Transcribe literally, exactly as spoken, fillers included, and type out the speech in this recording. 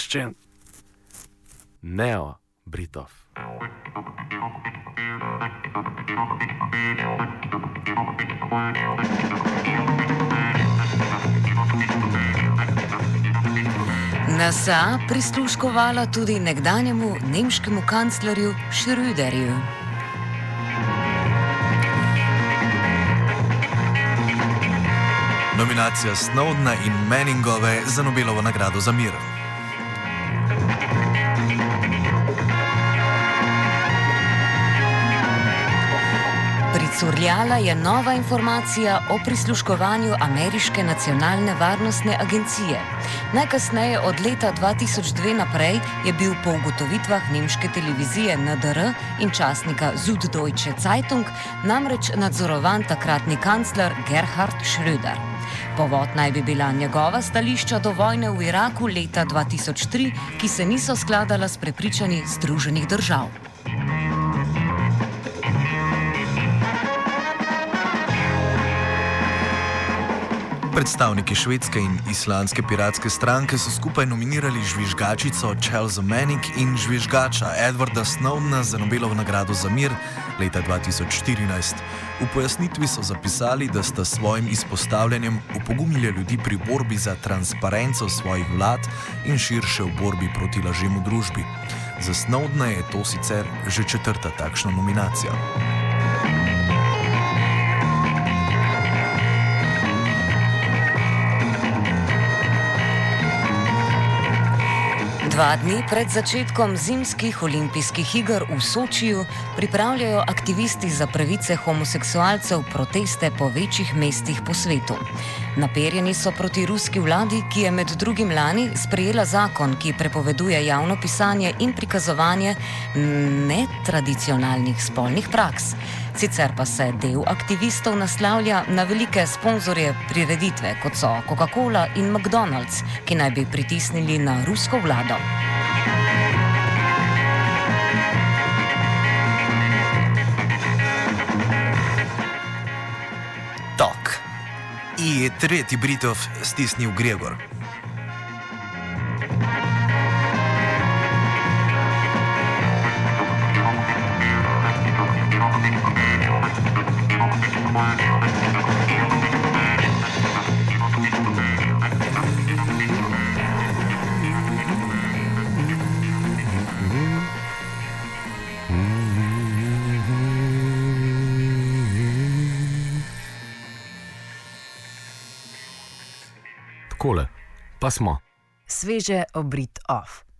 voščen. Neo Britov. N S A prisluškovala tudi nekdanjemu nemškemu kanclerju Schröderju. Nominacija Snowdena in Manningove za Nobelovo nagrado za mir. Pricurljala je nova informacija o prisluškovanju ameriške nacionalne varnostne agencije. Najkasneje od leta dva tisoč dve naprej je bil po ugotovitvah nemške televizije N D R in časnika Süddeutsche Zeitung namreč nadzorovan takratni kancler Gerhard Schröder. Povod naj bi bila njegova stališča do vojne v Iraku leta dva tisoč tri, ki se niso skladala s prepričanji Združenih držav. Predstavniki švedske in islandske piratske stranke so skupaj nominirali žvižgačico Chelsea Manning in žvižgača Edwarda Snowdena za Nobelovo nagrado za mir leta dva tisoč štirinajst. V pojasnitvi so zapisali, da sta s svojim izpostavljanjem opogumili ljudi pri borbi za transparenco svojih vlad in širše v borbi proti lažem v družbi. Za Snowdena je to sicer že četrta takšna nominacija. Dva dni pred začetkom zimskih olimpijskih iger v Sočiju pripravljajo aktivisti za pravice homoseksualcev proteste po večjih mestih po svetu. Naperjeni so proti ruski vladi, ki je med drugim lani sprejela zakon, ki prepoveduje javno pisanje in prikazovanje netradicionalnih spolnih praks. Sicer pa se del aktivistov naslavlja na velike sponzorje prireditve, kot so Coca-Cola in McDonald's, ki naj bi pritisnili na rusko vlado. Tok. I je tretji Britov stisnil Gregor. Takole, pa smo. Sveže obrit off.